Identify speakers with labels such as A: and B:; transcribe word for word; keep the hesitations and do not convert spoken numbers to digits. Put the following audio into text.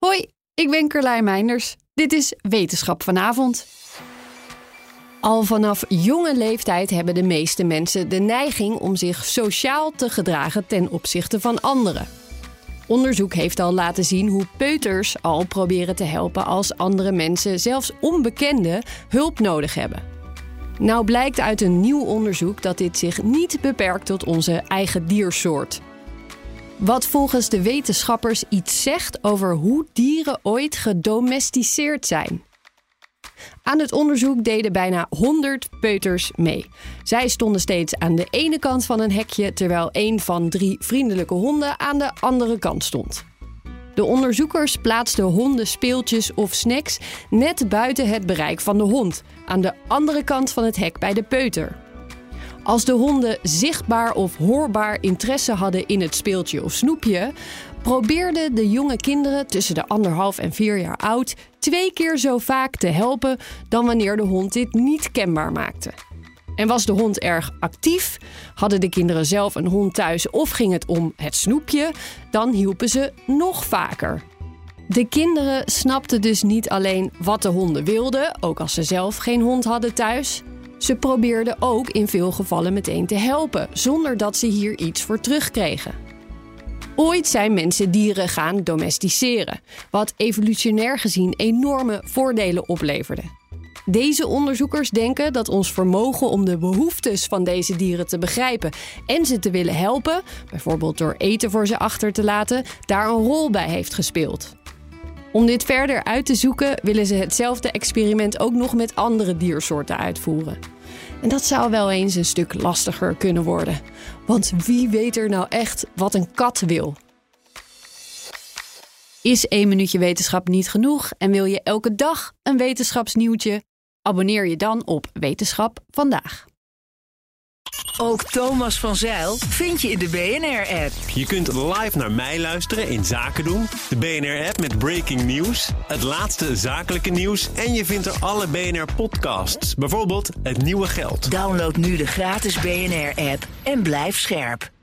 A: Hoi, ik ben Carlijn Meinders. Dit is Wetenschap vanavond. Al vanaf jonge leeftijd hebben de meeste mensen de neiging om zich sociaal te gedragen ten opzichte van anderen. Onderzoek heeft al laten zien hoe peuters al proberen te helpen als andere mensen, zelfs onbekenden, hulp nodig hebben. Nou blijkt uit een nieuw onderzoek dat dit zich niet beperkt tot onze eigen diersoort. Wat volgens de wetenschappers iets zegt over hoe dieren ooit gedomesticeerd zijn. Aan het onderzoek deden bijna honderd peuters mee. Zij stonden steeds aan de ene kant van een hekje, terwijl een van drie vriendelijke honden aan de andere kant stond. De onderzoekers plaatsten honden speeltjes of snacks net buiten het bereik van de hond, aan de andere kant van het hek bij de peuter. Als de honden zichtbaar of hoorbaar interesse hadden in het speeltje of snoepje, probeerden de jonge kinderen tussen de anderhalf en vier jaar oud twee keer zo vaak te helpen dan wanneer de hond dit niet kenbaar maakte. En was de hond erg actief, hadden de kinderen zelf een hond thuis of ging het om het snoepje, dan hielpen ze nog vaker. De kinderen snapten dus niet alleen wat de honden wilden, ook als ze zelf geen hond hadden thuis. Ze probeerden ook in veel gevallen meteen te helpen, zonder dat ze hier iets voor terugkregen. Ooit zijn mensen dieren gaan domesticeren, wat evolutionair gezien enorme voordelen opleverde. Deze onderzoekers denken dat ons vermogen om de behoeftes van deze dieren te begrijpen en ze te willen helpen, bijvoorbeeld door eten voor ze achter te laten, daar een rol bij heeft gespeeld. Om dit verder uit te zoeken willen ze hetzelfde experiment ook nog met andere diersoorten uitvoeren. En dat zou wel eens een stuk lastiger kunnen worden. Want wie weet er nou echt wat een kat wil? Is één minuutje wetenschap niet genoeg en wil je elke dag een wetenschapsnieuwtje? Abonneer je dan op Wetenschap Vandaag.
B: Ook Thomas van Zijl vind je in de B N R-app.
C: Je kunt live naar mij luisteren in Zaken doen, de B N R-app met breaking news, het laatste zakelijke nieuws en je vindt er alle B N R-podcasts, bijvoorbeeld Het Nieuwe Geld.
B: Download nu de gratis B N R-app en blijf scherp.